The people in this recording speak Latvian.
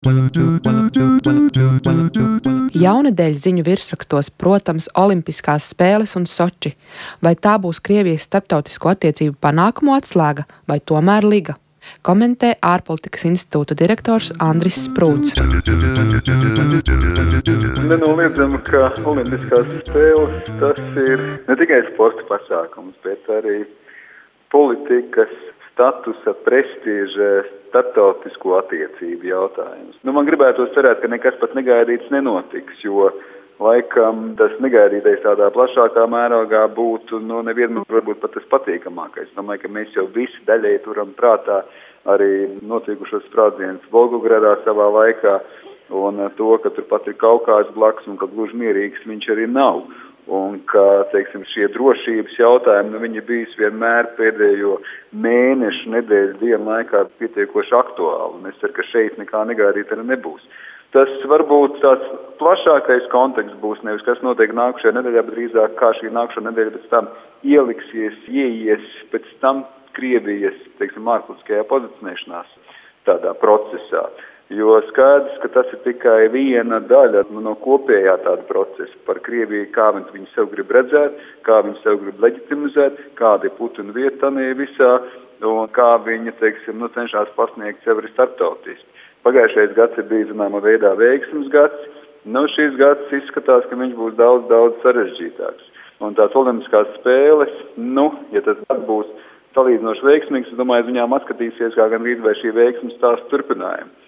Jaunedēļ ziņu virsrakstos, protams, Olimpiskās spēles un Soči. Vai tā būs Krievijas starptautisko attiecību panākumu atslēga vai tomēr liga? Komentē ārpolitikas institūta direktors Andris Sprūds. Nenoliedzami, ka Olimpiskās spēles tas ir ne tikai sporta pasākums, bet arī politikas, statusa, prestīža, starptautisko attiecību jautājums. Man gribētos cerēt, ka nekas pat negaidīts nenotiks, jo laikam tas negaidītais tādā plašākā mērogā būtu, nevienmēr varbūt pat tas patīkamākais. Domāju, ka mēs jau visi daļēji turam prātā arī notikušos sprādzienus Volgogradā savā laikā un to, ka turpat ir Kaukās blakus un ka gluži mierīgs viņš arī nav. Un ka, šie drošības jautājumi, viņi bijis vienmēr pēdējo mēnešu, nedēļu, dienu laikā pietiekoši aktuāli. Un es ceru, ka šeit nekā negaidīt arī nebūs. Tas varbūt tāds plašākais konteksts būs nevis, kas notiek nākušajā nedēļā, bet drīzāk kā šī nākušā nedēļa pēc tam ieies pēc tam Krievijas, ārpolitiskajā pozicionēšanās tādā procesā. Jo skaidrs, ka tas ir tikai viena daļa no kopējā tāda procesa par Krieviju, kā viņi sev grib redzēt, kā viņi sev grib leģitimizēt, kāda ir Putina vieta visā un kā viņi, cenšas pasniegt sev arī starptautiski. Pagājušais gads ir bijis, zināmā veidā, veiksmes gads. Šīs gads izskatās, ka viņš būs daudz sarežģītāks. Un tās Olimpiskās spēles, ja tas būs salīdzinoši veiksmīgs, es domāju, viņām atskatīsies kā gan rīt vai šī veiksmes tās turpinājumi.